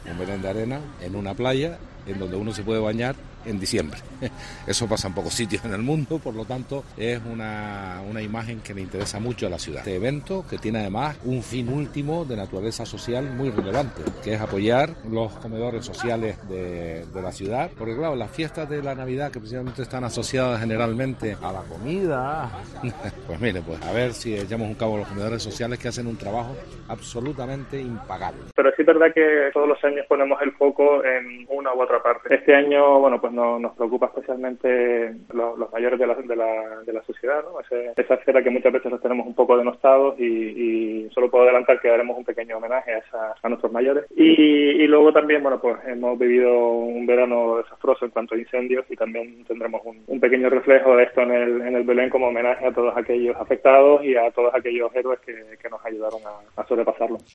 un Belén de arena en una playa en donde uno se puede bañar en diciembre. Eso pasa en pocos sitios en el mundo, por lo tanto es una imagen que le interesa mucho a la ciudad. Este evento que tiene además un fin último de naturaleza social muy relevante, que es apoyar los comedores sociales de la ciudad, porque claro, las fiestas de la Navidad que precisamente están asociadas generalmente a la comida, pues mire, pues a ver si echamos un cabo a los comedores sociales que hacen un trabajo absolutamente impagable. Pero sí es verdad que todos los años ponemos el foco en una u otra parte. Este año, bueno, pues nos preocupa especialmente los mayores de la sociedad, ¿no? Esa esfera que muchas veces los tenemos un poco denostados y solo puedo adelantar que haremos un pequeño homenaje a nuestros mayores. Y luego también, bueno, pues hemos vivido un verano desastroso en cuanto a incendios y también tendremos un pequeño reflejo de esto en el Belén como homenaje a todos aquellos afectados y a todos aquellos héroes que nos ayudaron a sobrepasarlo.